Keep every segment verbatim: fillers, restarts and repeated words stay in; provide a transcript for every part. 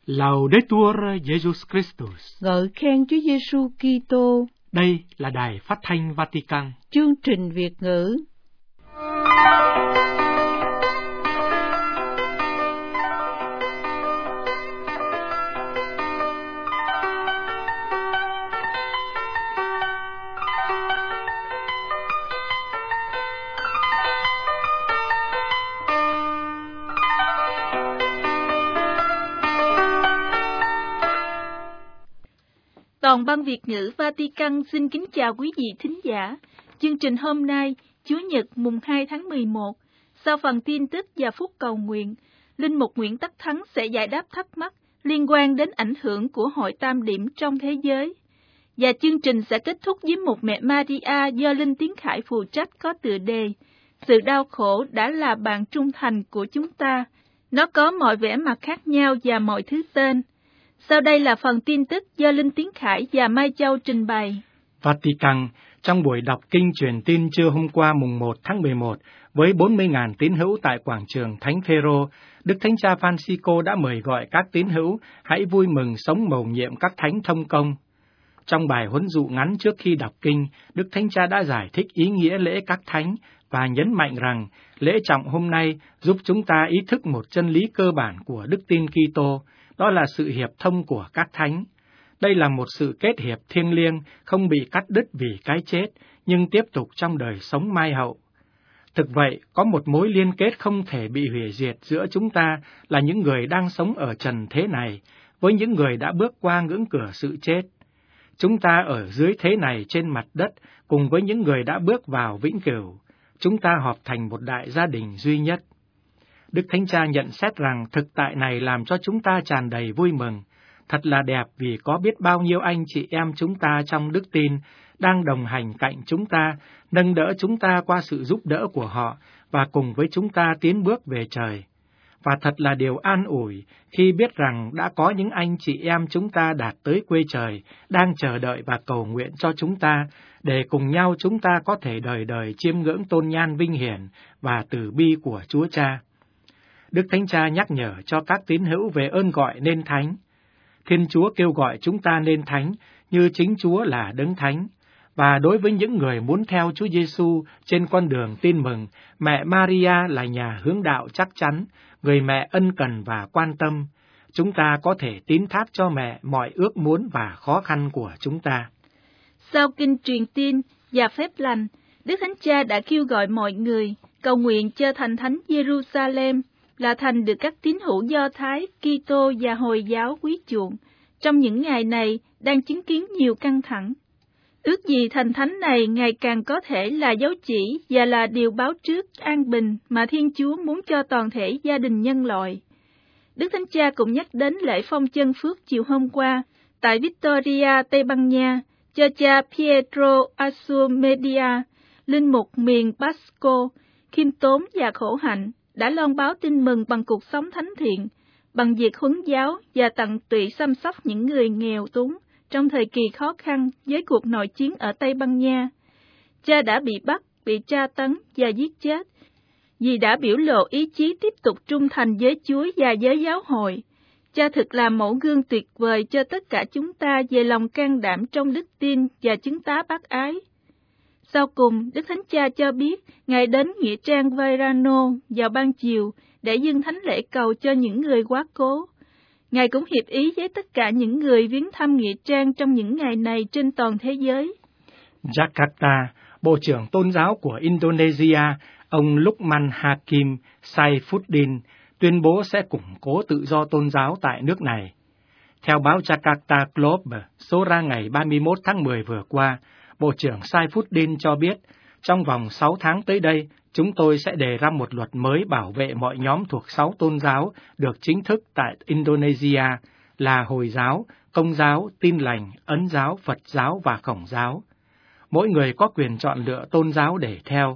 Laudetur Jesus Christus. Ngợi khen Chúa Giêsu Kitô. Đây là đài phát thanh Vatican. Chương trình Việt ngữ. Toàn ban Việt ngữ Vatican xin kính chào quý vị thính giả. Chương trình hôm nay, Chủ nhật mùng hai tháng mười một, sau phần tin tức và phút cầu nguyện, Linh mục Nguyễn Tất Thắng sẽ giải đáp thắc mắc liên quan đến ảnh hưởng của Hội Tam Điểm trong thế giới. Và chương trình sẽ kết thúc với một mẹ Maria do Linh Tiến Khải phụ trách có tựa đề Sự đau khổ đã là bạn trung thành của chúng ta. Nó có mọi vẻ mặt khác nhau và mọi thứ tên. Sau đây là phần tin tức do Linh Tiến Khải và Mai Châu trình bày. Vatican, trong buổi đọc kinh truyền tin trưa hôm qua mùng một tháng mười một, với bốn mươi nghìn tín hữu tại quảng trường Thánh Phêrô, Đức Thánh Cha Francisco đã mời gọi các tín hữu hãy vui mừng sống mầu nhiệm các thánh thông công. Trong bài huấn dụ ngắn trước khi đọc kinh, Đức Thánh Cha đã giải thích ý nghĩa lễ các thánh và nhấn mạnh rằng lễ trọng hôm nay giúp chúng ta ý thức một chân lý cơ bản của đức tin Kitô, đó là sự hiệp thông của các thánh. Đây là một sự kết hiệp thiêng liêng, không bị cắt đứt vì cái chết, nhưng tiếp tục trong đời sống mai hậu. Thực vậy, có một mối liên kết không thể bị hủy diệt giữa chúng ta là những người đang sống ở trần thế này, với những người đã bước qua ngưỡng cửa sự chết. Chúng ta ở dưới thế này trên mặt đất, cùng với những người đã bước vào vĩnh cửu. Chúng ta họp thành một đại gia đình duy nhất. Đức Thánh Cha nhận xét rằng thực tại này làm cho chúng ta tràn đầy vui mừng. Thật là đẹp vì có biết bao nhiêu anh chị em chúng ta trong đức tin đang đồng hành cạnh chúng ta, nâng đỡ chúng ta qua sự giúp đỡ của họ và cùng với chúng ta tiến bước về trời. Và thật là điều an ủi khi biết rằng đã có những anh chị em chúng ta đạt tới quê trời, đang chờ đợi và cầu nguyện cho chúng ta, để cùng nhau chúng ta có thể đời đời chiêm ngưỡng tôn nhan vinh hiển và từ bi của Chúa Cha. Đức Thánh Cha nhắc nhở cho các tín hữu về ơn gọi nên thánh. Thiên Chúa kêu gọi chúng ta nên thánh như chính Chúa là đấng thánh. Và đối với những người muốn theo Chúa Giêsu trên con đường tin mừng, mẹ Maria là nhà hướng đạo chắc chắn, người mẹ ân cần và quan tâm. Chúng ta có thể tín thác cho mẹ mọi ước muốn và khó khăn của chúng ta. Sau kinh truyền tin và phép lành, Đức Thánh Cha đã kêu gọi mọi người cầu nguyện cho thành thánh Jerusalem, là thành được các tín hữu Do Thái, Kitô và Hồi giáo quý chuộng, trong những ngày này đang chứng kiến nhiều căng thẳng. Ước gì thành thánh này ngày càng có thể là dấu chỉ và là điều báo trước an bình mà Thiên Chúa muốn cho toàn thể gia đình nhân loại. Đức Thánh Cha cũng nhắc đến lễ phong chân phước chiều hôm qua tại Victoria, Tây Ban Nha, cho cha Pietro Assumedia, linh mục miền Basco, khiêm tốn và khổ hạnh, đã loan báo tin mừng bằng cuộc sống thánh thiện, bằng việc huấn giáo và tận tụy chăm sóc những người nghèo túng trong thời kỳ khó khăn với cuộc nội chiến ở Tây Ban Nha. Cha đã bị bắt, bị tra tấn và giết chết, vì đã biểu lộ ý chí tiếp tục trung thành với Chúa và với giáo hội. Cha thực là mẫu gương tuyệt vời cho tất cả chúng ta về lòng can đảm trong đức tin và chứng tá bác ái. Sau cùng, Đức Thánh Cha cho biết Ngài đến nghĩa trang Vairano vào ban chiều để dâng thánh lễ cầu cho những người quá cố. Ngài cũng hiệp ý với tất cả những người viếng thăm nghĩa trang trong những ngày này trên toàn thế giới. Jakarta, Bộ trưởng Tôn giáo của Indonesia, ông Lukman Hakim Saifuddin, tuyên bố sẽ củng cố tự do tôn giáo tại nước này. Theo báo Jakarta Globe, số ra ngày ba mươi mốt tháng mười vừa qua, Bộ trưởng Saifuddin cho biết, trong vòng sáu tháng tới đây, chúng tôi sẽ đề ra một luật mới bảo vệ mọi nhóm thuộc sáu tôn giáo được chính thức tại Indonesia là Hồi giáo, Công giáo, Tin lành, Ấn giáo, Phật giáo và Khổng giáo. Mỗi người có quyền chọn lựa tôn giáo để theo.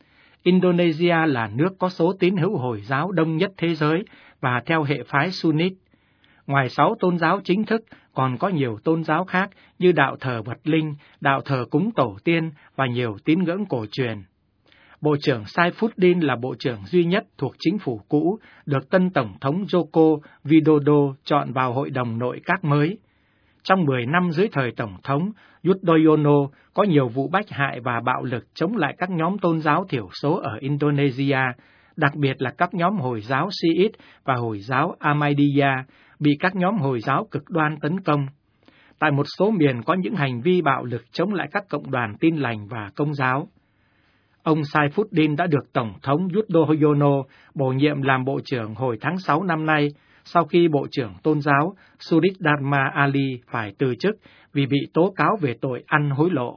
Indonesia là nước có số tín hữu Hồi giáo đông nhất thế giới và theo hệ phái Sunnit. Ngoài sáu tôn giáo chính thức, còn có nhiều tôn giáo khác như đạo thờ vật linh, đạo thờ cúng tổ tiên và nhiều tín ngưỡng cổ truyền. Bộ trưởng Saifuddin là bộ trưởng duy nhất thuộc chính phủ cũ được tân Tổng thống Joko Widodo chọn vào Hội đồng Nội các mới. Trong mười năm dưới thời Tổng thống Yudhoyono, có nhiều vụ bách hại và bạo lực chống lại các nhóm tôn giáo thiểu số ở Indonesia, đặc biệt là các nhóm Hồi giáo Shiite và Hồi giáo Ahmadiyya, bị các nhóm Hồi giáo cực đoan tấn công. Tại một số miền có những hành vi bạo lực chống lại các cộng đoàn Tin lành và Công giáo. Ông Saifuddin đã được Tổng thống Yudhoyono bổ nhiệm làm Bộ trưởng hồi tháng sáu năm nay, sau khi Bộ trưởng Tôn giáo Suridharma Ali phải từ chức vì bị tố cáo về tội ăn hối lộ.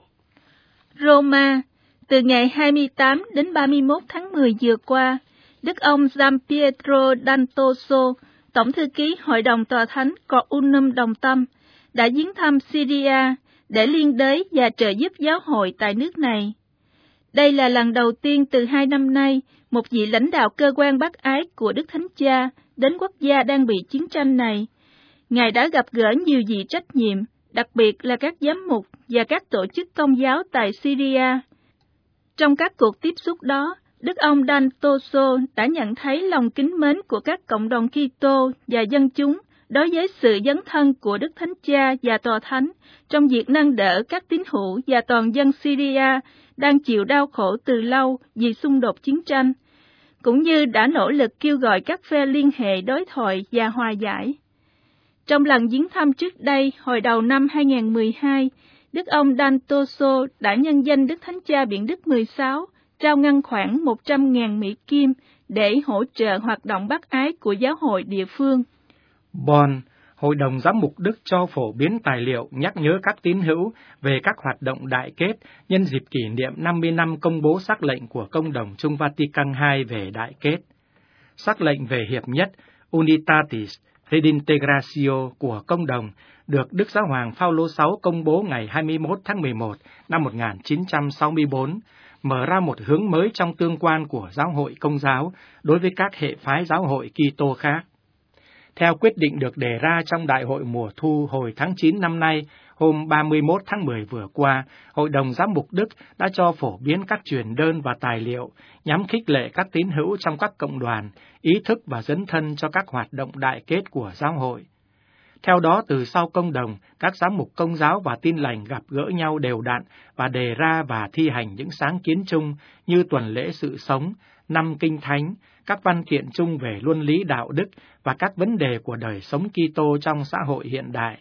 Roma, từ ngày hai mươi tám đến ba mươi mốt tháng mười vừa qua, Đức ông Gianpietro D'Antoso, Tổng thư ký Hội đồng Tòa Thánh Counum Đồng Tâm, đã viếng thăm Syria để liên đới và trợ giúp giáo hội tại nước này. Đây là lần đầu tiên từ hai năm nay, một vị lãnh đạo cơ quan bác ái của Đức Thánh Cha đến quốc gia đang bị chiến tranh này. Ngài đã gặp gỡ nhiều vị trách nhiệm, đặc biệt là các giám mục và các tổ chức công giáo tại Syria. Trong các cuộc tiếp xúc đó, Đức ông D'Antoso đã nhận thấy lòng kính mến của các cộng đồng Kitô và dân chúng đối với sự dấn thân của Đức Thánh Cha và Tòa Thánh trong việc nâng đỡ các tín hữu và toàn dân Syria đang chịu đau khổ từ lâu vì xung đột chiến tranh, cũng như đã nỗ lực kêu gọi các phe liên hệ đối thoại và hòa giải. Trong lần viếng thăm trước đây, hồi đầu năm hai nghìn không trăm mười hai, Đức ông D'Antoso đã nhân danh Đức Thánh Cha Biển Đức mười sáu trao ngân khoản một trăm nghìn Mỹ Kim để hỗ trợ hoạt động bác ái của giáo hội địa phương. Bonn, Hội đồng Giám mục Đức cho phổ biến tài liệu nhắc nhớ các tín hữu về các hoạt động đại kết nhân dịp kỷ niệm năm mươi năm công bố sắc lệnh của Công đồng Chung Vatican hai về đại kết. Sắc lệnh về hiệp nhất Unitatis Redintegratio của Công đồng được Đức Giáo hoàng Phaolô sáu công bố ngày hai mươi mốt tháng mười một năm một nghìn chín trăm sáu mươi tư, mở ra một hướng mới trong tương quan của giáo hội Công giáo đối với các hệ phái giáo hội Kitô khác. Theo quyết định được đề ra trong Đại hội mùa thu hồi tháng chín năm nay, hôm ba mươi mốt tháng mười vừa qua, Hội đồng Giám mục Đức đã cho phổ biến các truyền đơn và tài liệu nhằm khích lệ các tín hữu trong các cộng đoàn, ý thức và dấn thân cho các hoạt động đại kết của giáo hội. Theo đó, từ sau công đồng, các giám mục Công giáo và Tin lành gặp gỡ nhau đều đặn và đề ra và thi hành những sáng kiến chung như tuần lễ sự sống, năm kinh thánh, các văn kiện chung về luân lý đạo đức và các vấn đề của đời sống Kitô trong xã hội hiện đại.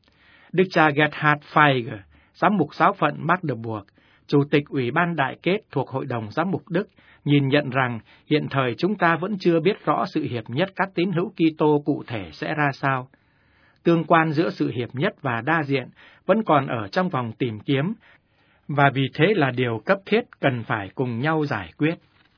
Đức cha Gerhard Feiger, giám mục giáo phận Magdeburg, chủ tịch Ủy ban Đại kết thuộc Hội đồng Giám mục Đức, nhìn nhận rằng hiện thời chúng ta vẫn chưa biết rõ sự hiệp nhất các tín hữu Kitô cụ thể sẽ ra sao. Tương quan giữa sự hiệp nhất và đa diện vẫn còn ở trong vòng tìm kiếm, và vì thế là điều cấp thiết cần phải cùng nhau giải quyết.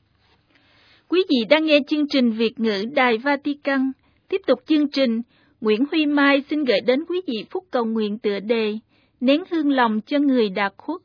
Quý vị đang nghe chương trình Việt ngữ Đài Vatican. Tiếp tục chương trình, Nguyễn Huy Mai xin gửi đến quý vị phúc cầu nguyện tựa đề Nén hương lòng cho người đã khuất.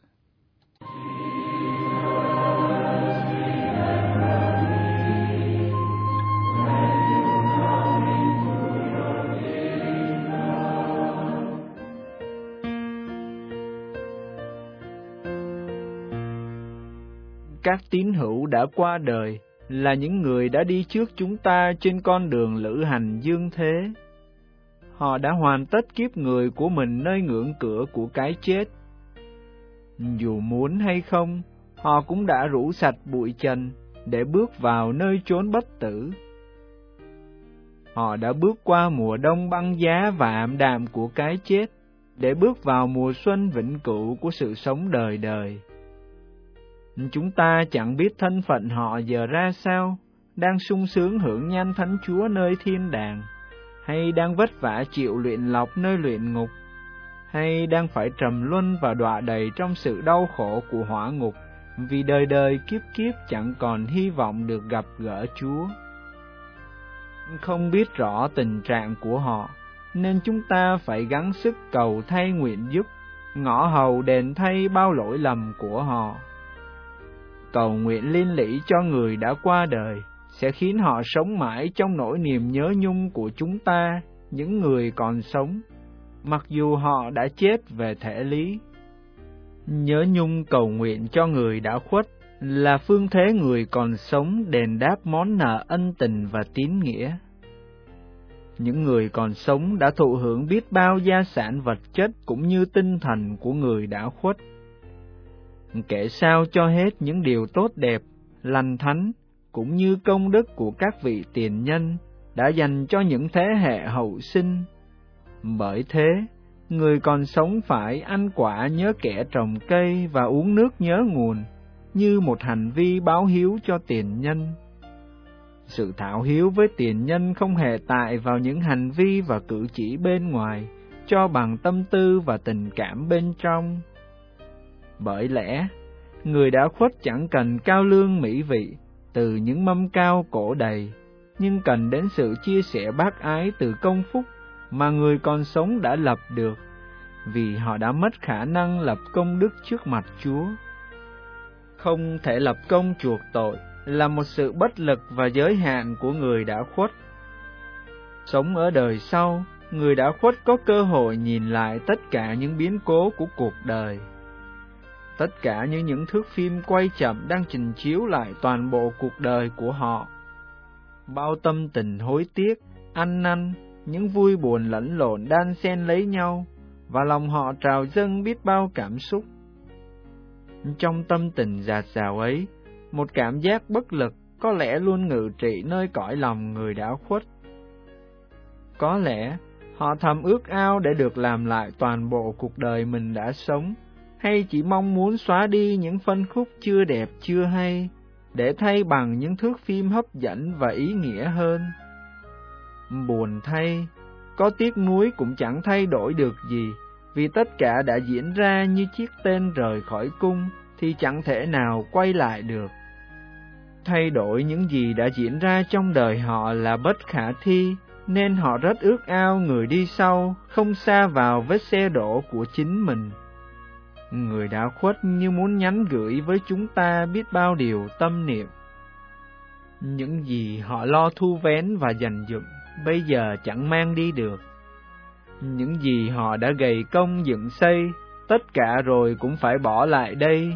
Các tín hữu đã qua đời là những người đã đi trước chúng ta trên con đường lữ hành dương thế. Họ đã hoàn tất kiếp người của mình nơi ngưỡng cửa của cái chết. Dù muốn hay không, họ cũng đã rũ sạch bụi trần để bước vào nơi chốn bất tử. Họ đã bước qua mùa đông băng giá và ảm đạm của cái chết để bước vào mùa xuân vĩnh cửu của sự sống đời đời. Chúng ta chẳng biết thân phận họ giờ ra sao, đang sung sướng hưởng nhan Thánh Chúa nơi thiên đàng, hay đang vất vả chịu luyện lọc nơi luyện ngục, hay đang phải trầm luân và đọa đầy trong sự đau khổ của hỏa ngục, vì đời đời kiếp kiếp chẳng còn hy vọng được gặp gỡ Chúa. Không biết rõ tình trạng của họ, nên chúng ta phải gắng sức cầu thay nguyện giúp, ngõ hầu đền thay bao lỗi lầm của họ. Cầu nguyện liên lỉ cho người đã qua đời sẽ khiến họ sống mãi trong nỗi niềm nhớ nhung của chúng ta, những người còn sống, mặc dù họ đã chết về thể lý. Nhớ nhung cầu nguyện cho người đã khuất là phương thế người còn sống đền đáp món nợ ân tình và tín nghĩa. Những người còn sống đã thụ hưởng biết bao gia sản vật chất cũng như tinh thần của người đã khuất. Kể sao cho hết những điều tốt đẹp, lành thánh, cũng như công đức của các vị tiền nhân đã dành cho những thế hệ hậu sinh. Bởi thế, người còn sống phải ăn quả nhớ kẻ trồng cây và uống nước nhớ nguồn, như một hành vi báo hiếu cho tiền nhân. Sự thảo hiếu với tiền nhân không hề tại vào những hành vi và cử chỉ bên ngoài, cho bằng tâm tư và tình cảm bên trong. Bởi lẽ, người đã khuất chẳng cần cao lương mỹ vị từ những mâm cao cổ đầy, nhưng cần đến sự chia sẻ bác ái từ công phúc mà người còn sống đã lập được, vì họ đã mất khả năng lập công đức trước mặt Chúa. Không thể lập công chuộc tội là một sự bất lực và giới hạn của người đã khuất. Sống ở đời sau, người đã khuất có cơ hội nhìn lại tất cả những biến cố của cuộc đời. Tất cả như những thước phim quay chậm đang trình chiếu lại toàn bộ cuộc đời của họ. Bao tâm tình hối tiếc, ăn năn, những vui buồn lẫn lộn đan xen lấy nhau, và lòng họ trào dâng biết bao cảm xúc. Trong tâm tình dạt dào ấy, một cảm giác bất lực có lẽ luôn ngự trị nơi cõi lòng người đã khuất. Có lẽ họ thầm ước ao để được làm lại toàn bộ cuộc đời mình đã sống, hay chỉ mong muốn xóa đi những phân khúc chưa đẹp chưa hay, để thay bằng những thước phim hấp dẫn và ý nghĩa hơn. Buồn thay, có tiếc nuối cũng chẳng thay đổi được gì, vì tất cả đã diễn ra như chiếc tên rời khỏi cung, thì chẳng thể nào quay lại được. Thay đổi những gì đã diễn ra trong đời họ là bất khả thi, nên họ rất ước ao người đi sau không sa vào vết xe đổ của chính mình. Người đã khuất như muốn nhắn gửi với chúng ta biết bao điều tâm niệm. Những gì họ lo thu vén và dành dụm bây giờ chẳng mang đi được. Những gì họ đã gầy công dựng xây, tất cả rồi cũng phải bỏ lại đây.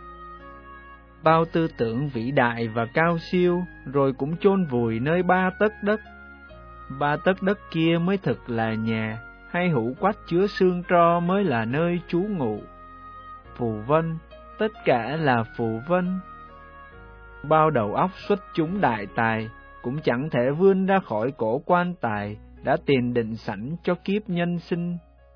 Bao tư tưởng vĩ đại và cao siêu rồi cũng chôn vùi nơi ba tấc đất. Ba tấc đất kia mới thực là nhà, hay hũ quách chứa xương tro mới là nơi trú ngụ. Phù vân, tất cả là phù vân. Bao đầu óc xuất chúng đại tài cũng chẳng thể vươn ra khỏi cổ quan tài đã tiền định sẵn cho kiếp nhân sinh.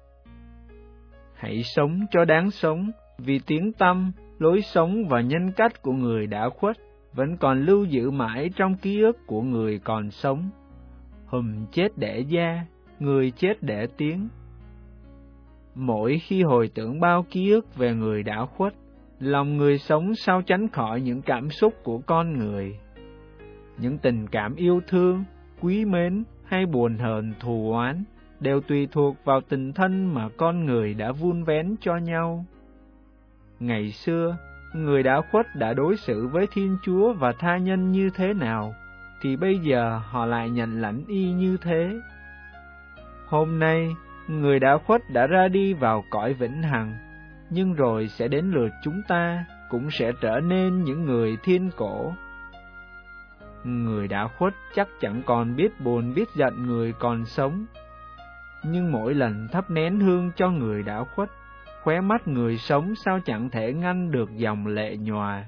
Hãy sống cho đáng sống, vì tiếng tăm, lối sống và nhân cách của người đã khuất vẫn còn lưu giữ mãi trong ký ức của người còn sống. Hùm chết để da, người chết để tiếng. Mỗi khi hồi tưởng bao ký ức về người đã khuất, lòng người sống sao tránh khỏi những cảm xúc của con người. Những tình cảm yêu thương, quý mến hay buồn hờn thù oán đều tùy thuộc vào tình thân mà con người đã vun vén cho nhau. Ngày xưa, người đã khuất đã đối xử với Thiên Chúa và tha nhân như thế nào, thì bây giờ họ lại nhận lãnh y như thế. Hôm nay, người đã khuất đã ra đi vào cõi vĩnh hằng, nhưng rồi sẽ đến lượt chúng ta cũng sẽ trở nên những người thiên cổ. Người đã khuất chắc chẳng còn biết buồn biết giận người còn sống, nhưng mỗi lần thắp nén hương cho người đã khuất, khóe mắt người sống sao chẳng thể ngăn được dòng lệ nhòa.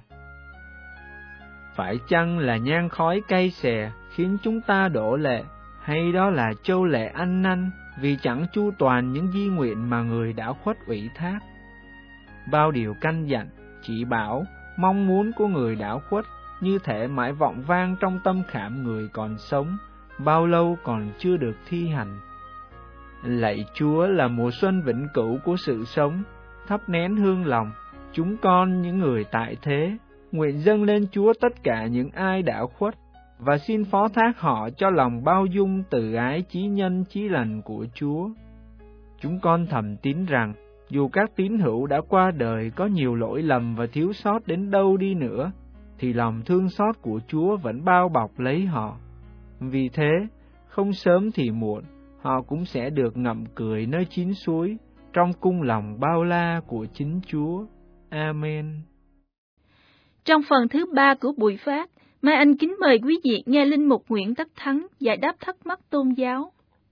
Phải chăng là nhang khói cay xè khiến chúng ta đổ lệ, hay đó là châu lệ ăn năn vì chẳng chu toàn những di nguyện mà người đã khuất ủy thác? Bao điều căn dặn, chỉ bảo, mong muốn của người đã khuất như thể mãi vọng vang trong tâm khảm người còn sống, bao lâu còn chưa được thi hành. Lạy Chúa là mùa xuân vĩnh cửu của sự sống, thắp nén hương lòng, chúng con những người tại thế, nguyện dâng lên Chúa tất cả những ai đã khuất, và xin phó thác họ cho lòng bao dung từ ái chí nhân chí lành của Chúa. Chúng con thầm tín rằng, dù các tín hữu đã qua đời có nhiều lỗi lầm và thiếu sót đến đâu đi nữa, thì lòng thương xót của Chúa vẫn bao bọc lấy họ. Vì thế, không sớm thì muộn, họ cũng sẽ được ngậm cười nơi chín suối, trong cung lòng bao la của chính Chúa. Amen. Trong phần thứ ba của buổi phát, Mai Anh kính mời quý vị nghe Linh Mục Nguyễn Tất Thắng giải đáp thắc mắc tôn giáo.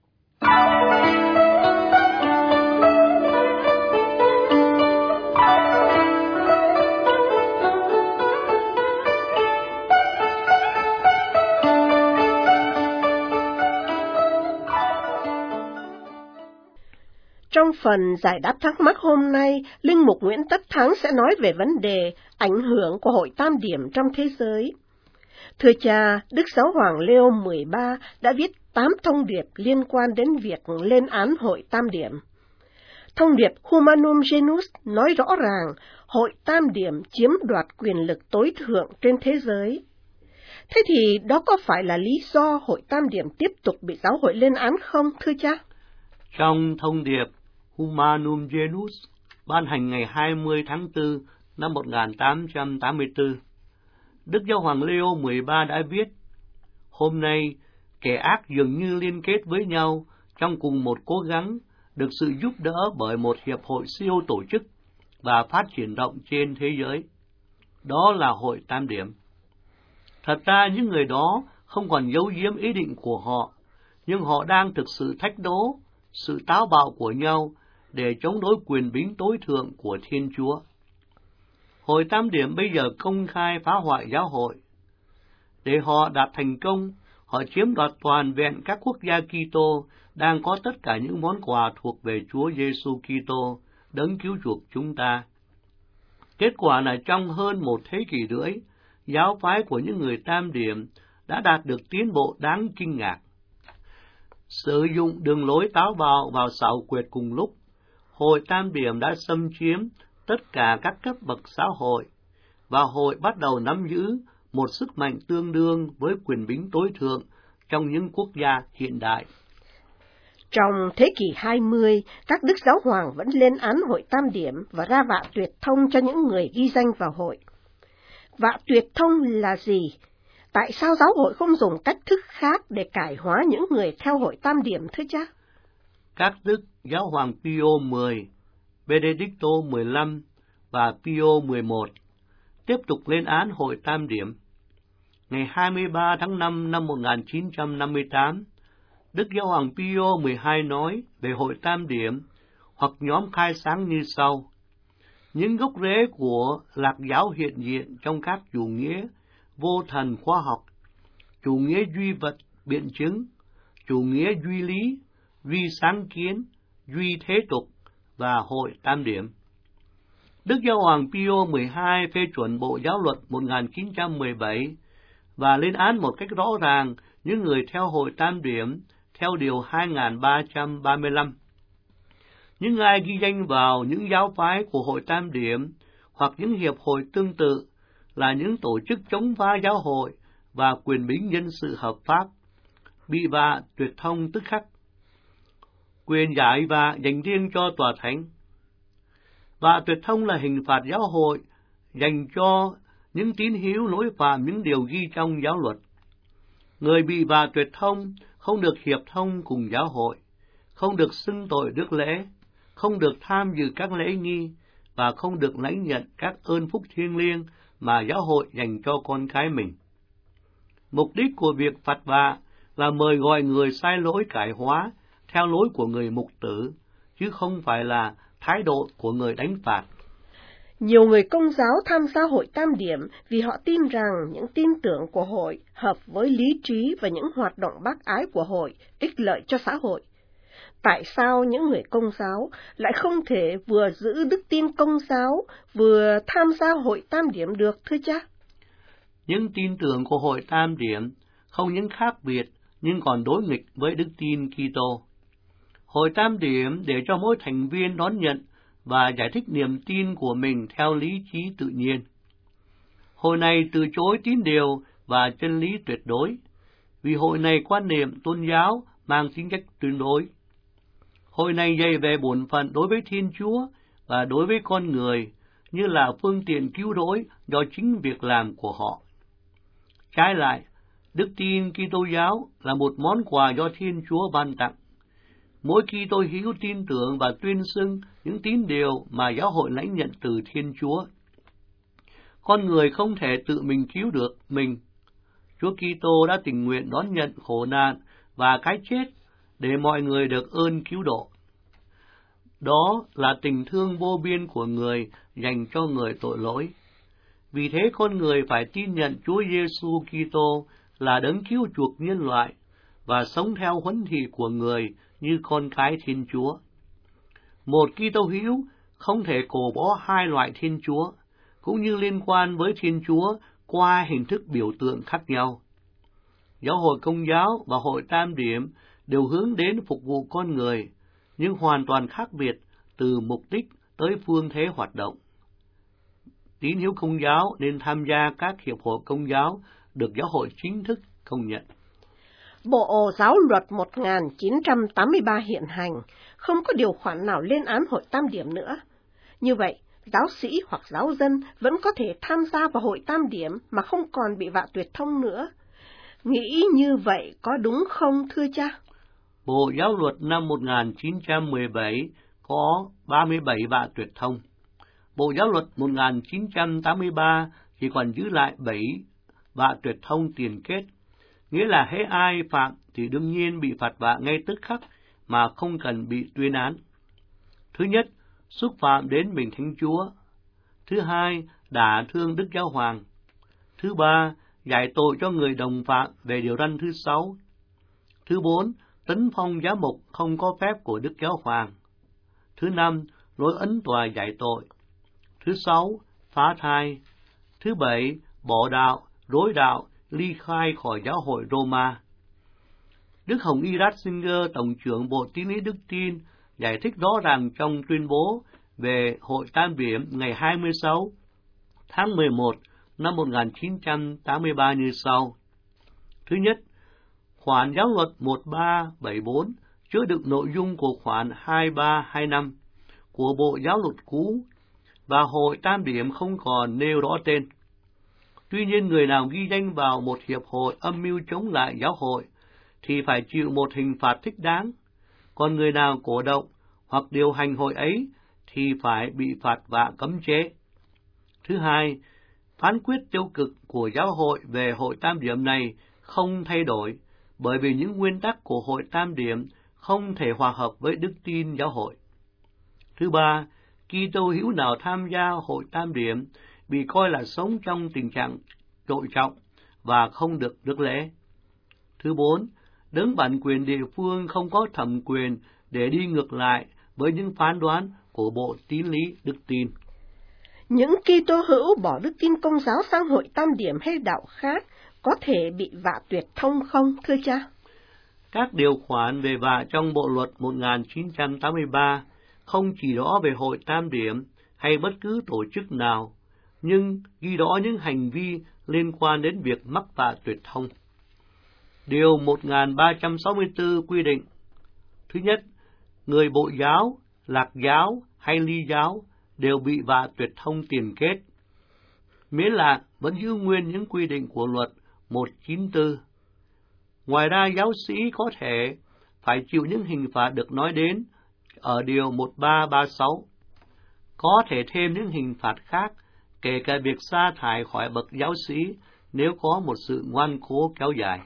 Trong phần giải đáp thắc mắc hôm nay, Linh Mục Nguyễn Tất Thắng sẽ nói về vấn đề ảnh hưởng của Hội Tam Điểm trong thế giới. Thưa cha, Đức Giáo Hoàng Leo mười ba đã viết tám thông điệp liên quan đến việc lên án Hội Tam Điểm. Thông điệp Humanum Genus nói rõ ràng Hội Tam Điểm chiếm đoạt quyền lực tối thượng trên thế giới. Thế thì đó có phải là lý do Hội Tam Điểm tiếp tục bị giáo hội lên án không, thưa cha? Trong thông điệp Humanum Genus ban hành ngày hai mươi tháng tư năm một nghìn tám trăm tám mươi tư, Đức Giáo Hoàng Leo mười ba đã viết: hôm nay, kẻ ác dường như liên kết với nhau trong cùng một cố gắng được sự giúp đỡ bởi một hiệp hội siêu tổ chức và phát triển rộng trên thế giới. Đó là Hội Tam Điểm. Thật ra những người đó không còn giấu giếm ý định của họ, nhưng họ đang thực sự thách đố sự táo bạo của nhau để chống đối quyền bính tối thượng của Thiên Chúa. Hội Tam Điểm bây giờ công khai phá hoại giáo hội. Để họ đạt thành công, họ chiếm đoạt toàn vẹn các quốc gia Kitô đang có tất cả những món quà thuộc về Chúa Giêsu Kitô, đấng cứu chuộc chúng ta. Kết quả là trong hơn một thế kỷ rưỡi, giáo phái của những người Tam Điểm đã đạt được tiến bộ đáng kinh ngạc. Sử dụng đường lối táo bạo vào xảo quyệt cùng lúc, Hội Tam Điểm đã xâm chiếm tất cả các cấp bậc xã hội, và hội bắt đầu nắm giữ một sức mạnh tương đương với quyền bính tối thượng trong những quốc gia hiện đại. Trong thế kỷ hai mươi, các đức giáo hoàng vẫn lên án Hội Tam Điểm và ra vạ tuyệt thông cho những người ghi danh vào hội. Vạ tuyệt thông là gì? Tại sao giáo hội không dùng cách thức khác để cải hóa những người theo Hội Tam Điểm, thưa cha? Các đức giáo hoàng Pio mười, Benedicto mười lăm và Pio mười một tiếp tục lên án Hội Tam Điểm. Ngày hai mươi ba tháng năm năm một nghìn chín trăm năm mươi tám, Đức Giáo hoàng Pio mười hai nói về Hội Tam Điểm hoặc nhóm khai sáng như sau: những gốc rễ của lạc giáo hiện diện trong các chủ nghĩa vô thần khoa học, chủ nghĩa duy vật biện chứng, chủ nghĩa duy lý, duy sáng kiến, duy thế tục và Hội Tam Điểm. Đức Giáo hoàng Pio mười hai phê chuẩn Bộ Giáo luật một nghìn chín trăm mười bảy và lên án một cách rõ ràng những người theo Hội Tam Điểm theo điều hai nghìn ba trăm ba mươi lăm. Những ai ghi danh vào những giáo phái của Hội Tam Điểm hoặc những hiệp hội tương tự là những tổ chức chống phá giáo hội và quyền bính nhân sự hợp pháp, bị vạ tuyệt thông tức khắc. Quyền giải vạ dành riêng cho tòa thánh. Vạ tuyệt thông là hình phạt giáo hội dành cho những tín hữu lỗi phạm những điều ghi trong giáo luật. Người bị vạ tuyệt thông không được hiệp thông cùng giáo hội, không được xưng tội đức lễ, không được tham dự các lễ nghi và không được lãnh nhận các ơn phúc thiêng liêng mà giáo hội dành cho con cái mình. Mục đích của việc phạt vạ là mời gọi người sai lỗi cải hóa theo lối của người mục tử, chứ không phải là thái độ của người đánh phạt. Nhiều người Công giáo tham gia Hội Tam Điểm vì họ tin rằng những tin tưởng của hội hợp với lý trí và những hoạt động bác ái của hội ích lợi cho xã hội. Tại sao những người Công giáo lại không thể vừa giữ đức tin Công giáo, vừa tham gia Hội Tam Điểm được, thưa cha? Những tin tưởng của Hội Tam Điểm không những khác biệt, nhưng còn đối nghịch với đức tin Kitô. Hội Tam Điểm để cho mỗi thành viên đón nhận và giải thích niềm tin của mình theo lý trí tự nhiên. Hội này từ chối tín điều và chân lý tuyệt đối, vì hội này quan niệm tôn giáo mang tính cách tuyệt đối. Hội này dạy về bổn phận đối với Thiên Chúa và đối với con người, như là phương tiện cứu rỗi do chính việc làm của họ. Trái lại, đức tin Kitô giáo là một món quà do Thiên Chúa ban tặng. Mỗi Kitô hữu tin tưởng và tuyên xưng những tín điều mà giáo hội lãnh nhận từ Thiên Chúa. con người không thể tự mình cứu được mình. Chúa Kitô đã tình nguyện đón nhận khổ nạn và cái chết để mọi người được ơn cứu độ. Đó là tình thương vô biên của người dành cho người tội lỗi. Vì thế con người phải tin nhận Chúa Giêsu Kitô là đấng cứu chuộc nhân loại và sống theo huấn thị của người như con cái Thiên Chúa. Một Kitô hữu không thể cổ bỏ hai loại Thiên Chúa, cũng như liên quan với Thiên Chúa qua hình thức biểu tượng khác nhau. Giáo hội Công giáo và hội Tam Điểm đều hướng đến phục vụ con người, nhưng hoàn toàn khác biệt từ mục đích tới phương thế hoạt động. Tín hữu Công giáo nên tham gia các hiệp hội Công giáo được giáo hội chính thức công nhận. Bộ Giáo luật một nghìn chín trăm tám mươi ba hiện hành, không có điều khoản nào lên án hội Tam Điểm nữa. Như vậy, giáo sĩ hoặc giáo dân vẫn có thể tham gia vào hội Tam Điểm mà không còn bị vạ tuyệt thông nữa. Nghĩ như vậy có đúng không, thưa cha? Bộ Giáo luật năm một nghìn chín trăm mười bảy có ba mươi bảy vạ tuyệt thông. Bộ Giáo luật một nghìn chín trăm tám mươi ba chỉ còn giữ lại bảy vạ tuyệt thông tiền kết, nghĩa là hễ ai phạm thì đương nhiên bị phạt vạ ngay tức khắc mà không cần bị tuyên án. Thứ nhất, xúc phạm đến mình Thánh Chúa. Thứ hai, đả thương Đức Giáo Hoàng. Thứ ba, giải tội cho người đồng phạm về điều răn thứ sáu. Thứ bốn, tấn phong giám mục không có phép của Đức Giáo Hoàng. Thứ năm, lối ấn tòa giải tội. Thứ sáu, phá thai. Thứ bảy, bỏ đạo, rối đạo, ly khai khỏi giáo hội Roma. Đức Hồng Y Ratzinger, Tổng trưởng Bộ Tín lý Đức Tin, giải thích rõ ràng trong tuyên bố về hội Tam Điểm ngày hai mươi sáu tháng mười một năm một nghìn chín trăm tám mươi ba như sau. Thứ nhất, khoản giáo luật một ba bảy bốn chứa đựng nội dung của khoản hai ba hai năm của Bộ Giáo luật cũ, và hội Tam Điểm không còn nêu rõ tên. Tuy nhiên, người nào ghi danh vào một hiệp hội âm mưu chống lại giáo hội thì phải chịu một hình phạt thích đáng, còn người nào cổ động hoặc điều hành hội ấy thì phải bị phạt vạ cấm chế. Thứ hai, phán quyết tiêu cực của giáo hội về hội Tam Điểm này không thay đổi, bởi vì những nguyên tắc của hội Tam Điểm không thể hòa hợp với đức tin giáo hội. Thứ ba, Kitô hữu nào tham gia hội Tam Điểm bị coi là sống trong tình trạng tội trọng và không được rước lễ. Thứ bốn, đấng bản quyền địa phương không có thẩm quyền để đi ngược lại với những phán đoán của Bộ Tín lý Đức Tin. Những Kitô hữu bỏ đức tin Công giáo sang hội Tam Điểm hay đạo khác có thể bị vạ tuyệt thông không, thưa cha? Các điều khoản về vạ trong Bộ luật một nghìn chín trăm tám mươi ba không chỉ rõ về hội Tam Điểm hay bất cứ tổ chức nào, nhưng ghi rõ những hành vi liên quan đến việc mắc vạ tuyệt thông. Điều một nghìn ba trăm sáu mươi tư quy định: thứ nhất, người Bộ giáo, Lạc giáo hay Ly giáo đều bị vạ tuyệt thông tiền kết, miễn là vẫn giữ nguyên những quy định của luật một chín tư. Ngoài ra, giáo sĩ có thể phải chịu những hình phạt được nói đến ở điều một ba ba sáu. Có thể thêm những hình phạt khác, kể cả việc sa thải khỏi bậc giáo sĩ nếu có một sự ngoan cố kéo dài.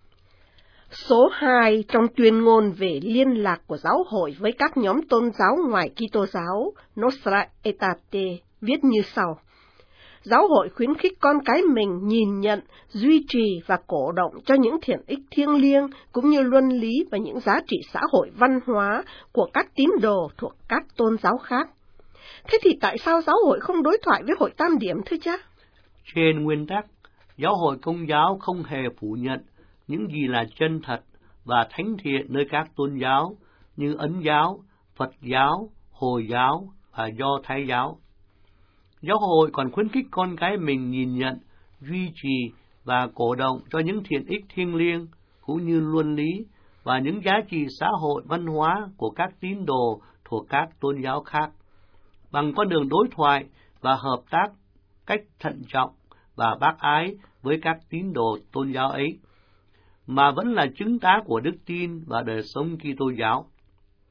Số hai trong tuyên ngôn về liên lạc của giáo hội với các nhóm tôn giáo ngoài Kitô giáo, Nostra Aetate, viết như sau: Giáo hội khuyến khích con cái mình nhìn nhận, duy trì và cổ động cho những thiện ích thiêng liêng cũng như luân lý và những giá trị xã hội văn hóa của các tín đồ thuộc các tôn giáo khác. Thế thì tại sao giáo hội không đối thoại với hội Tam Điểm, thưa cha? Trên nguyên tắc, giáo hội Công giáo không hề phủ nhận những gì là chân thật và thánh thiện nơi các tôn giáo như Ấn giáo, Phật giáo, Hồi giáo và Do Thái giáo. Giáo hội còn khuyến khích con cái mình nhìn nhận, duy trì và cổ động cho những thiện ích thiêng liêng cũng như luân lý và những giá trị xã hội văn hóa của các tín đồ thuộc các tôn giáo khác, bằng con đường đối thoại và hợp tác cách thận trọng và bác ái với các tín đồ tôn giáo ấy, mà vẫn là chứng tá của đức tin và đời sống Kitô giáo.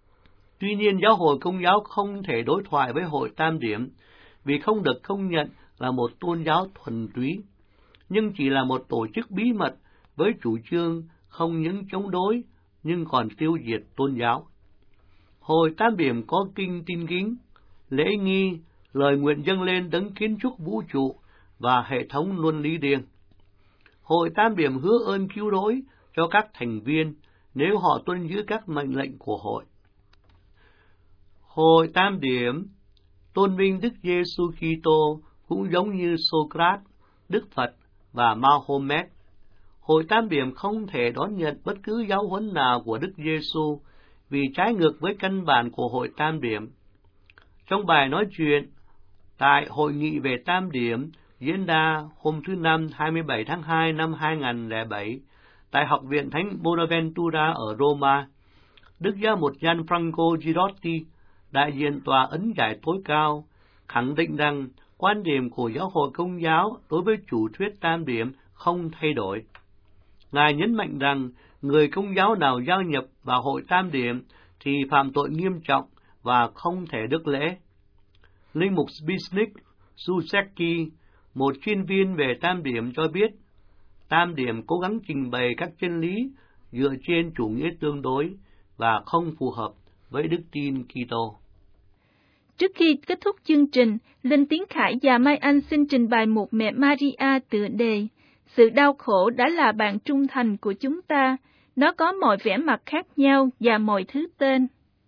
Tuy nhiên, giáo hội Công giáo không thể đối thoại với hội Tam Điểm vì không được công nhận là một tôn giáo thuần túy, nhưng chỉ là một tổ chức bí mật với chủ trương không những chống đối, nhưng còn tiêu diệt tôn giáo. Hội Tam Điểm có kinh tin kính, lễ nghi, lời nguyện dâng lên đấng kiến trúc vũ trụ và hệ thống luân lý riêng. Hội Tam Điểm hứa ơn cứu rỗi cho các thành viên nếu họ tuân giữ các mệnh lệnh của hội. Hội Tam Điểm tôn vinh Đức Giêsu Kitô cũng giống như Socrates, Đức Phật và Mahomet. Hội Tam Điểm không thể đón nhận bất cứ giáo huấn nào của Đức Giêsu vì trái ngược với căn bản của Hội Tam Điểm. Trong bài nói chuyện tại Hội nghị về Tam Điểm diễn ra hôm thứ Năm hai mươi bảy tháng hai năm hai nghìn không trăm lẻ bảy tại Học viện Thánh Bonaventura ở Roma, Đức Giám mục Gianfranco Girotti, đại diện tòa ấn giải tối cao, khẳng định rằng quan điểm của giáo hội Công giáo đối với chủ thuyết Tam Điểm không thay đổi. Ngài nhấn mạnh rằng người Công giáo nào giao nhập vào Hội Tam Điểm thì phạm tội nghiêm trọng và không thể được lễ. Linh mục Zbigniew Suszewski, một chuyên viên về Tam Điểm cho biết, Tam Điểm cố gắng trình bày các chân lý dựa trên chủ nghĩa tương đối và không phù hợp với đức tin Kitô. Trước khi kết thúc chương trình, Linh Tiến Khải và Mai Anh xin trình bày một mẹ Maria tựa đề Sự đau khổ đã là bạn trung thành của chúng ta. Nó có mọi vẻ mặt khác nhau và mọi thứ tên.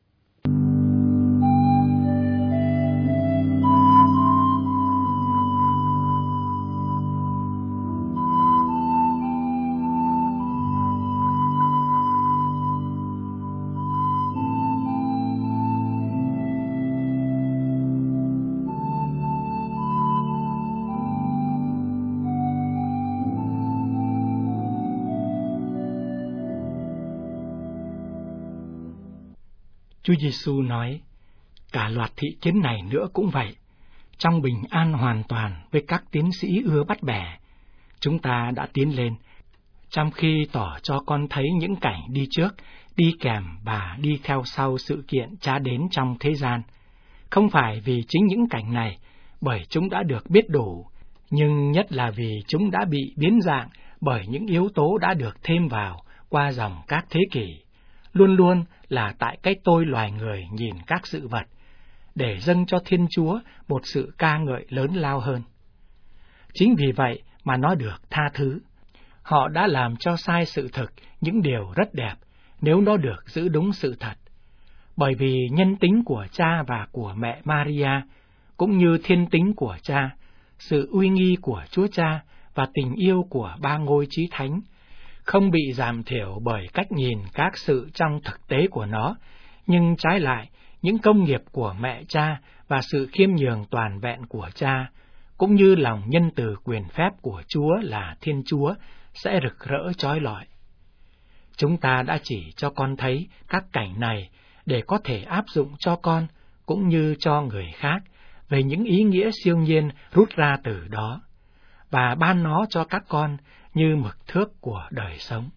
Chúa Giêsu nói, cả loạt thị kiến này nữa cũng vậy. Trong bình an hoàn toàn với các tiến sĩ ưa bắt bẻ, chúng ta đã tiến lên, trong khi tỏ cho con thấy những cảnh đi trước, đi kèm và đi theo sau sự kiện Cha đến trong thế gian. Không phải vì chính những cảnh này, bởi chúng đã được biết đủ, nhưng nhất là vì chúng đã bị biến dạng bởi những yếu tố đã được thêm vào qua dòng các thế kỷ. Luôn luôn là tại cái tôi loài người nhìn các sự vật, để dâng cho Thiên Chúa một sự ca ngợi lớn lao hơn. Chính vì vậy mà nó được tha thứ. Họ đã làm cho sai sự thực những điều rất đẹp, nếu nó được giữ đúng sự thật. Bởi vì nhân tính của Cha và của mẹ Maria, cũng như thiên tính của Cha, sự uy nghi của Chúa Cha và tình yêu của ba ngôi chí thánh, không bị giảm thiểu bởi cách nhìn các sự trong thực tế của nó, nhưng trái lại, những công nghiệp của mẹ Cha và sự khiêm nhường toàn vẹn của Cha, cũng như lòng nhân từ quyền phép của Chúa là Thiên Chúa, sẽ rực rỡ chói lọi. Chúng ta đã chỉ cho con thấy các cảnh này để có thể áp dụng cho con, cũng như cho người khác, về những ý nghĩa siêu nhiên rút ra từ đó, và ban nó cho các con như mực thước của đời sống.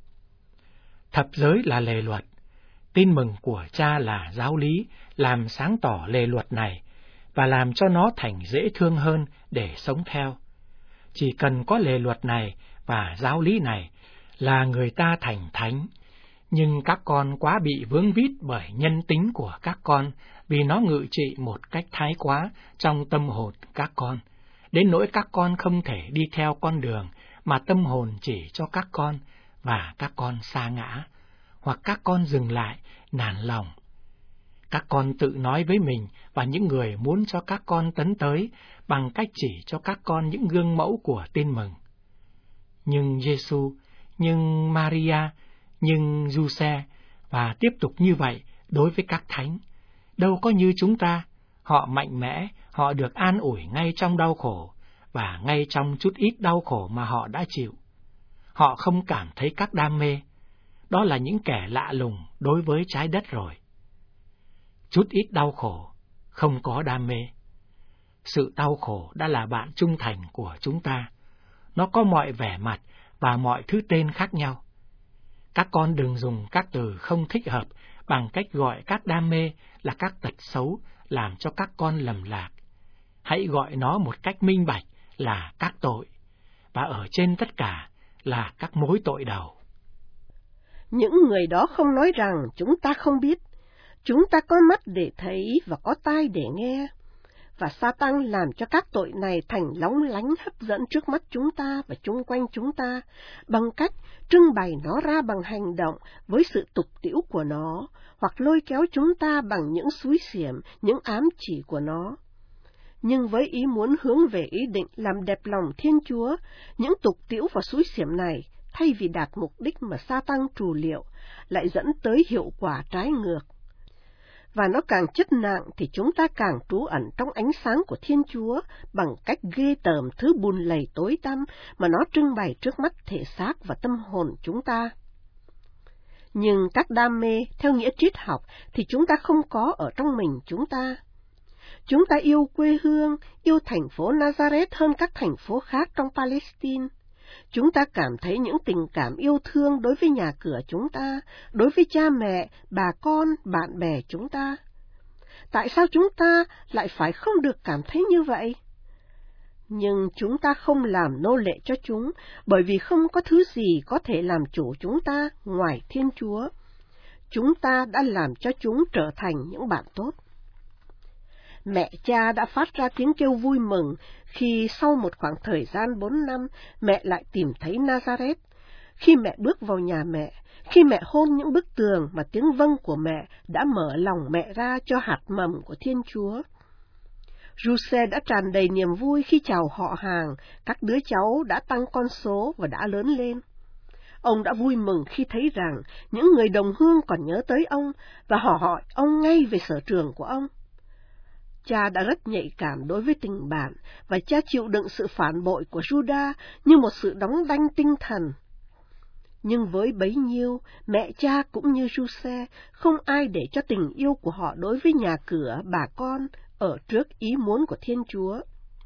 Thập giới là lề luật, tin mừng của Cha là giáo lý, làm sáng tỏ lề luật này, và làm cho nó thành dễ thương hơn để sống theo. Chỉ cần có lề luật này và giáo lý này là người ta thành thánh, nhưng các con quá bị vướng víu bởi nhân tính của các con, vì nó ngự trị một cách thái quá trong tâm hồn các con, đến nỗi các con không thể đi theo con đường mà tâm hồn chỉ cho các con, và các con sa ngã, hoặc các con dừng lại, nản lòng. Các con tự nói với mình và những người muốn cho các con tấn tới bằng cách chỉ cho các con những gương mẫu của tin mừng. Nhưng Giêsu, nhưng Maria, nhưng Giuse, và tiếp tục như vậy đối với các thánh. Đâu có như chúng ta, họ mạnh mẽ, họ được an ủi ngay trong đau khổ, và ngay trong chút ít đau khổ mà họ đã chịu. Họ không cảm thấy các đam mê. Đó là những kẻ lạ lùng đối với trái đất rồi. Chút ít đau khổ, không có đam mê. Sự đau khổ đã là bạn trung thành của chúng ta. Nó có mọi vẻ mặt và mọi thứ tên khác nhau. Các con đừng dùng các từ không thích hợp bằng cách gọi các đam mê là các tật xấu, làm cho các con lầm lạc. hãy gọi nó một cách minh bạch là các tội, và ở trên tất cả là các mối tội đầu. Những người đó không nói rằng chúng ta không biết, chúng ta có mắt để thấy và có tai để nghe. Và Sa-tan làm cho các tội này thành lóng lánh hấp dẫn trước mắt chúng ta và chung quanh chúng ta, bằng cách trưng bày nó ra bằng hành động với sự tục tĩu của nó, hoặc lôi kéo chúng ta bằng những xúi xiểm, những ám chỉ của nó. Nhưng với ý muốn hướng về ý định làm đẹp lòng Thiên Chúa, những tục tĩu và xúi xiểm này, thay vì đạt mục đích mà Sa-tan trù liệu, lại dẫn tới hiệu quả trái ngược. Và nó càng chất nặng thì chúng ta càng trú ẩn trong ánh sáng của Thiên Chúa bằng cách ghê tởm thứ bùn lầy tối tăm mà nó trưng bày trước mắt thể xác và tâm hồn chúng ta. Nhưng các đam mê theo nghĩa triết học thì chúng ta không có ở trong mình chúng ta. Chúng ta yêu quê hương, yêu thành phố Nazareth hơn các thành phố khác trong Palestine. Chúng ta cảm thấy những tình cảm yêu thương đối với nhà cửa chúng ta, đối với cha mẹ, bà con, bạn bè chúng ta. Tại sao chúng ta lại phải không được cảm thấy như vậy? Nhưng chúng ta không làm nô lệ cho chúng, bởi vì không có thứ gì có thể làm chủ chúng ta ngoài Thiên Chúa. Chúng ta đã làm cho chúng trở thành những bạn tốt. Mẹ cha đã phát ra tiếng kêu vui mừng khi sau một khoảng thời gian bốn năm, mẹ lại tìm thấy Nazareth. Khi mẹ bước vào nhà mẹ, khi mẹ hôn những bức tường mà tiếng vâng của mẹ đã mở lòng mẹ ra cho hạt mầm của Thiên Chúa. Giuse đã tràn đầy niềm vui khi chào họ hàng, các đứa cháu đã tăng con số và đã lớn lên. Ông đã vui mừng khi thấy rằng những người đồng hương còn nhớ tới ông và họ hỏi ông ngay về sở trường của ông. Cha đã rất nhạy cảm đối với tình bạn, và cha chịu đựng sự phản bội của Juda như một sự đóng đanh tinh thần. Nhưng với bấy nhiêu, mẹ cha cũng như Giuse, không ai để cho tình yêu của họ đối với nhà cửa, bà con, ở trước ý muốn của Thiên Chúa.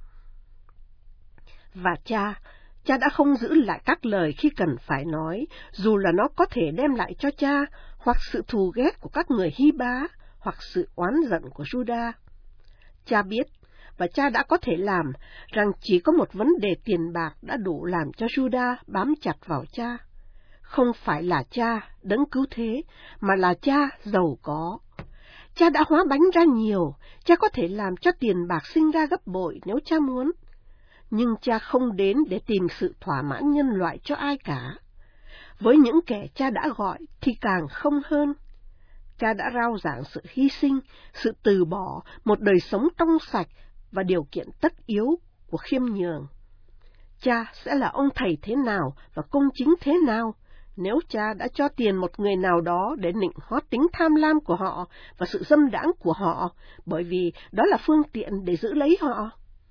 Và cha, cha đã không giữ lại các lời khi cần phải nói, dù là nó có thể đem lại cho cha, hoặc sự thù ghét của các người Hy Bá, hoặc sự oán giận của Juda. Cha biết, và cha đã có thể làm, rằng chỉ có một vấn đề tiền bạc đã đủ làm cho Juda bám chặt vào cha. Không phải là cha đấng cứu thế, mà là cha giàu có. Cha đã hóa bánh ra nhiều, cha có thể làm cho tiền bạc sinh ra gấp bội nếu cha muốn. Nhưng cha không đến để tìm sự thỏa mãn nhân loại cho ai cả. Với những kẻ cha đã gọi thì càng không hơn. Cha đã rao giảng sự hy sinh, sự từ bỏ, một đời sống trong sạch và điều kiện tất yếu của khiêm nhường. Cha sẽ là ông thầy thế nào và công chính thế nào nếu cha đã cho tiền một người nào đó để nịnh hót tính tham lam của họ và sự dâm đãng của họ, bởi vì đó là phương tiện để giữ lấy họ.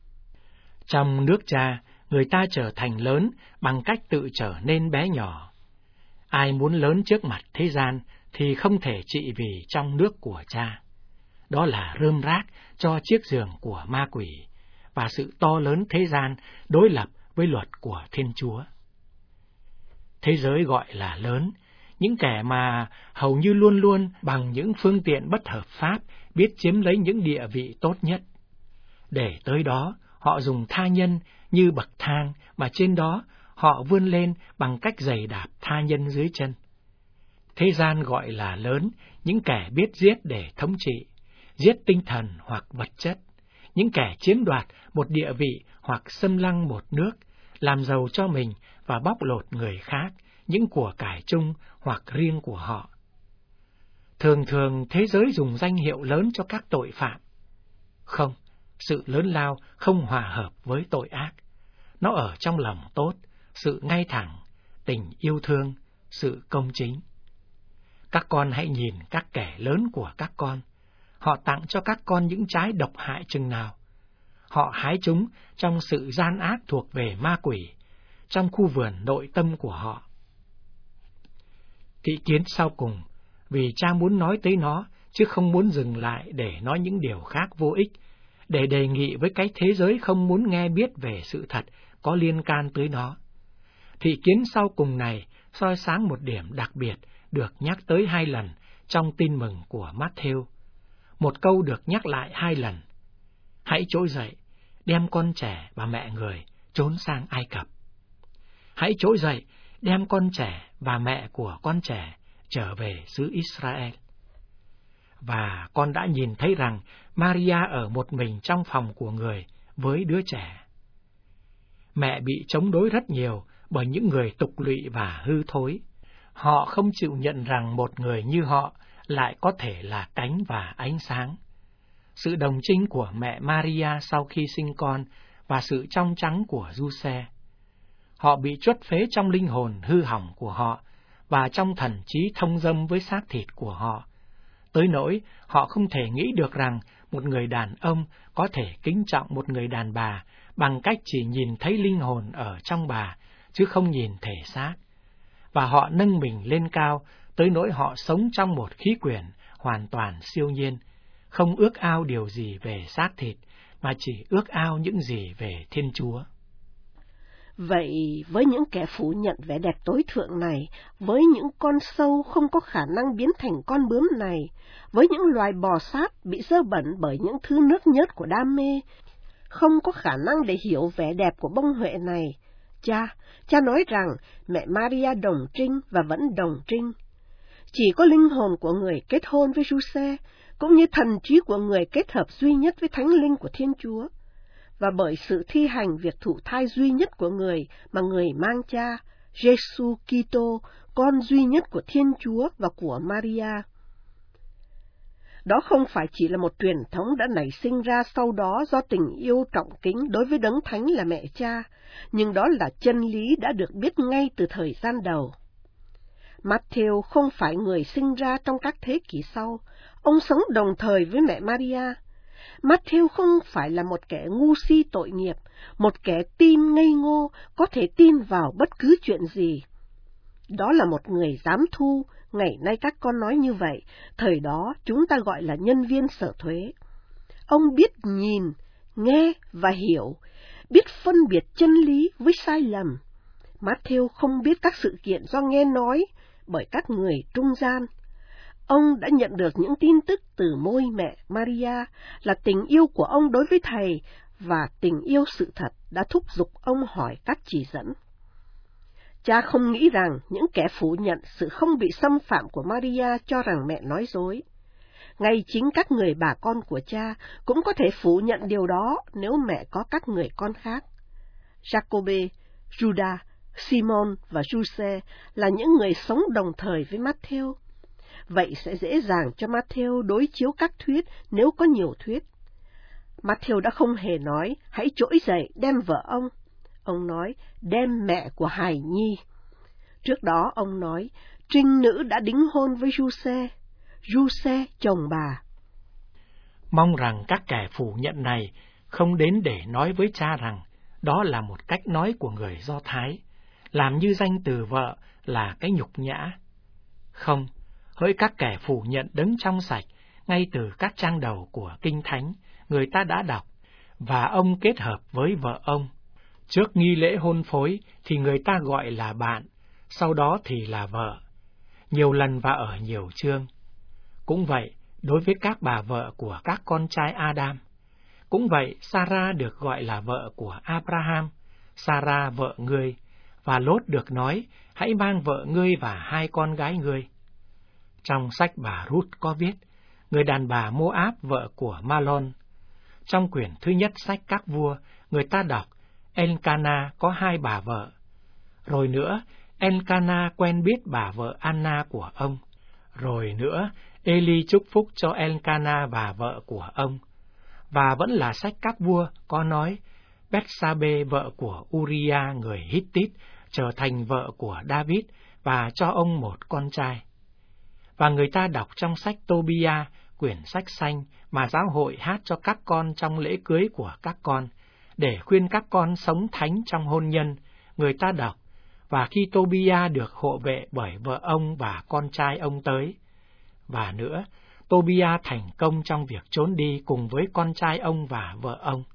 Trong nước cha, người ta trở thành lớn bằng cách tự trở nên bé nhỏ. Ai muốn lớn trước mặt thế gian thì không thể trị vì trong nước của cha. Đó là rơm rác cho chiếc giường của ma quỷ, và sự to lớn thế gian đối lập với luật của Thiên Chúa. Thế giới gọi là lớn, những kẻ mà hầu như luôn luôn bằng những phương tiện bất hợp pháp biết chiếm lấy những địa vị tốt nhất. Để tới đó, họ dùng tha nhân như bậc thang, mà trên đó họ vươn lên bằng cách giày đạp tha nhân dưới chân. Thế gian gọi là lớn những kẻ biết giết để thống trị, giết tinh thần hoặc vật chất, những kẻ chiếm đoạt một địa vị hoặc xâm lăng một nước, làm giàu cho mình và bóc lột người khác, những của cải chung hoặc riêng của họ. Thường thường thế giới dùng danh hiệu lớn cho các tội phạm. Không, sự lớn lao không hòa hợp với tội ác. Nó ở trong lòng tốt, sự ngay thẳng, tình yêu thương, sự công chính. Các con hãy nhìn các kẻ lớn của các con. Họ tặng cho các con những trái độc hại chừng nào. Họ hái chúng trong sự gian ác thuộc về ma quỷ, trong khu vườn nội tâm của họ. Thị kiến sau cùng, vì cha muốn nói tới nó, chứ không muốn dừng lại để nói những điều khác vô ích, để đề nghị với cái thế giới không muốn nghe biết về sự thật có liên can tới nó. Thị kiến sau cùng này soi sáng một điểm đặc biệt được nhắc tới hai lần trong tin mừng của Matthew. Một câu được nhắc lại hai lần. Hãy trỗi dậy, đem con trẻ và mẹ người trốn sang Ai Cập. Hãy trỗi dậy, đem con trẻ và mẹ của con trẻ trở về xứ Israel. Và con đã nhìn thấy rằng Maria ở một mình trong phòng của người với đứa trẻ. Mẹ bị chống đối rất nhiều bởi những người tục lụy và hư thối. Họ không chịu nhận rằng một người như họ lại có thể là cánh và ánh sáng. Sự đồng trinh của mẹ Maria sau khi sinh con và sự trong trắng của Giuse. Họ bị chuất phế trong linh hồn hư hỏng của họ và trong thần trí thông dâm với xác thịt của họ, tới nỗi họ không thể nghĩ được rằng một người đàn ông có thể kính trọng một người đàn bà bằng cách chỉ nhìn thấy linh hồn ở trong bà, chứ không nhìn thể xác. Và họ nâng mình lên cao, tới nỗi họ sống trong một khí quyển hoàn toàn siêu nhiên, không ước ao điều gì về xác thịt, mà chỉ ước ao những gì về Thiên Chúa. Vậy, với những kẻ phủ nhận vẻ đẹp tối thượng này, với những con sâu không có khả năng biến thành con bướm này, với những loài bò sát bị dơ bẩn bởi những thứ nước nhớt của đam mê, không có khả năng để hiểu vẻ đẹp của bông huệ này, cha, cha nói rằng mẹ Maria đồng trinh và vẫn đồng trinh. Chỉ có linh hồn của người kết hôn với Giuse, cũng như thần trí của người kết hợp duy nhất với thánh linh của Thiên Chúa. Và bởi sự thi hành việc thụ thai duy nhất của người mà người mang cha, Giêsu Kitô, con duy nhất của Thiên Chúa và của Maria. Đó không phải chỉ là một truyền thống đã nảy sinh ra sau đó do tình yêu trọng kính đối với đấng thánh là mẹ cha, nhưng đó là chân lý đã được biết ngay từ thời gian đầu. Matthew không phải người sinh ra trong các thế kỷ sau, ông sống đồng thời với mẹ Maria. Matthew không phải là một kẻ ngu si tội nghiệp, một kẻ tin ngây ngô, có thể tin vào bất cứ chuyện gì. Đó là một người giám thu, ngày nay các con nói như vậy, thời đó chúng ta gọi là nhân viên sở thuế. Ông biết nhìn, nghe và hiểu, biết phân biệt chân lý với sai lầm. Matthew không biết các sự kiện do nghe nói bởi các người trung gian. Ông đã nhận được những tin tức từ môi mẹ Maria là tình yêu của ông đối với Thầy, và tình yêu sự thật đã thúc giục ông hỏi các chỉ dẫn. Cha không nghĩ rằng những kẻ phủ nhận sự không bị xâm phạm của Maria cho rằng mẹ nói dối. Ngay chính các người bà con của cha cũng có thể phủ nhận điều đó nếu mẹ có các người con khác. Jacobe, Judas, Simon và Giuse là những người sống đồng thời với Matthew. Vậy sẽ dễ dàng cho Matthew đối chiếu các thuyết nếu có nhiều thuyết. Matthew đã không hề nói, hãy trỗi dậy đem vợ ông. Ông nói, đem mẹ của hài nhi. Trước đó ông nói, trinh nữ đã đính hôn với Giuse, Giuse chồng bà. Mong rằng các kẻ phủ nhận này không đến để nói với cha rằng đó là một cách nói của người Do Thái, làm như danh từ vợ là cái nhục nhã. Không, hỡi các kẻ phủ nhận đấng trong sạch, ngay từ các trang đầu của Kinh Thánh, người ta đã đọc, và ông kết hợp với vợ ông. Trước nghi lễ hôn phối thì người ta gọi là bạn, sau đó thì là vợ, nhiều lần và ở nhiều chương. Cũng vậy, đối với các bà vợ của các con trai Adam. Cũng vậy, Sarah được gọi là vợ của Abraham, Sarah vợ ngươi, và Lốt được nói, hãy mang vợ ngươi và hai con gái ngươi. Trong sách bà Ruth có viết, người đàn bà Moab vợ của Malon. Trong quyển thứ nhất sách các vua, người ta đọc, Elcana có hai bà vợ. Rồi nữa, Elcana quen biết bà vợ Anna của ông. Rồi nữa, Eli chúc phúc cho Elcana và vợ của ông. Và vẫn là sách các vua có nói, Bethsabe vợ của Uriah người Hittite trở thành vợ của David và cho ông một con trai. Và người ta đọc trong sách Tobia, quyển sách xanh mà giáo hội hát cho các con trong lễ cưới của các con, để khuyên các con sống thánh trong hôn nhân, người ta đọc, và khi Tobia được hộ vệ bởi vợ ông và con trai ông tới. Và nữa, Tobia thành công trong việc trốn đi cùng với con trai ông và vợ ông.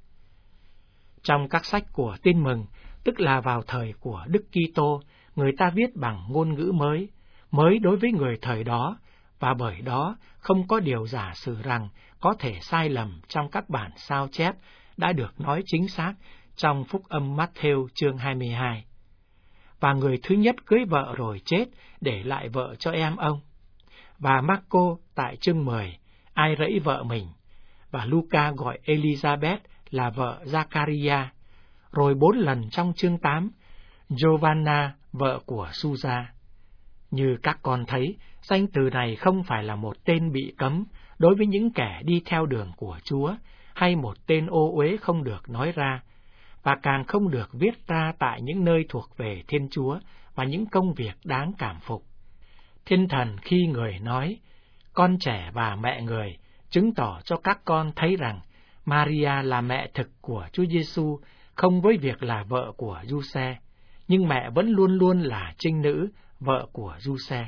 Trong các sách của Tin Mừng, tức là vào thời của Đức Kitô, người ta viết bằng ngôn ngữ mới, mới đối với người thời đó, và bởi đó không có điều giả sử rằng có thể sai lầm trong các bản sao chép đã được nói chính xác trong Phúc âm Matthew chương hai mươi hai. Và người thứ nhất cưới vợ rồi chết, để lại vợ cho em ông. Và Marco tại chương mười, ai rẫy vợ mình. Và Luca gọi Elizabeth là vợ Zachariah. Rồi bốn lần trong chương tám, Giovanna, vợ của Susa. Như các con thấy, danh từ này không phải là một tên bị cấm đối với những kẻ đi theo đường của Chúa, hay một tên ô uế không được nói ra, và càng không được viết ra tại những nơi thuộc về Thiên Chúa và những công việc đáng cảm phục. Thiên Thần khi người nói, con trẻ và mẹ người, chứng tỏ cho các con thấy rằng Maria là mẹ thực của Chúa Giêsu, không với việc là vợ của Giuse, nhưng mẹ vẫn luôn luôn là trinh nữ, vợ của Giuse.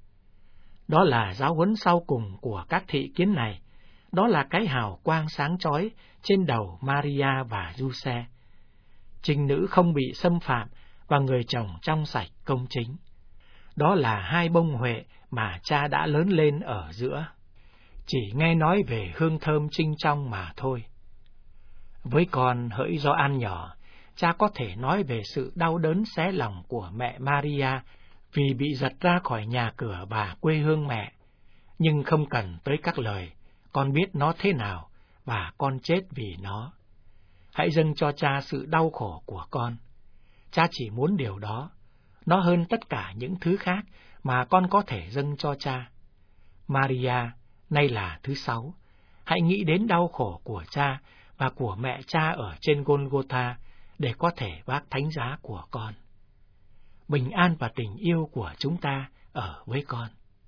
Đó là giáo huấn sau cùng của các thị kiến này. Đó là cái hào quang sáng chói trên đầu Maria và Giuse. Trinh nữ không bị xâm phạm và người chồng trong sạch công chính. Đó là hai bông huệ mà cha đã lớn lên ở giữa. Chỉ nghe nói về hương thơm trinh trong mà thôi. Với con hỡi Gioan nhỏ, cha có thể nói về sự đau đớn xé lòng của mẹ Maria vì bị giật ra khỏi nhà cửa và quê hương mẹ. Nhưng không cần tới các lời, con biết nó thế nào và con chết vì nó. Hãy dâng cho cha sự đau khổ của con. Cha chỉ muốn điều đó, nó hơn tất cả những thứ khác mà con có thể dâng cho cha. Maria, nay là thứ sáu, hãy nghĩ đến đau khổ của cha và của mẹ cha ở trên Golgotha để có thể vác thánh giá của con. Bình an và tình yêu của chúng ta ở với con.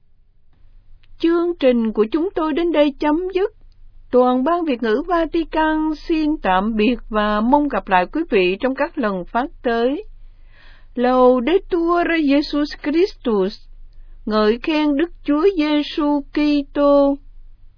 Chương trình của chúng tôi đến đây chấm dứt. Toàn ban Việt ngữ Vatican xin tạm biệt và mong gặp lại quý vị trong các lần phát tới. Laudetur Jesus Christus, ngợi khen Đức Chúa Giêsu Kitô.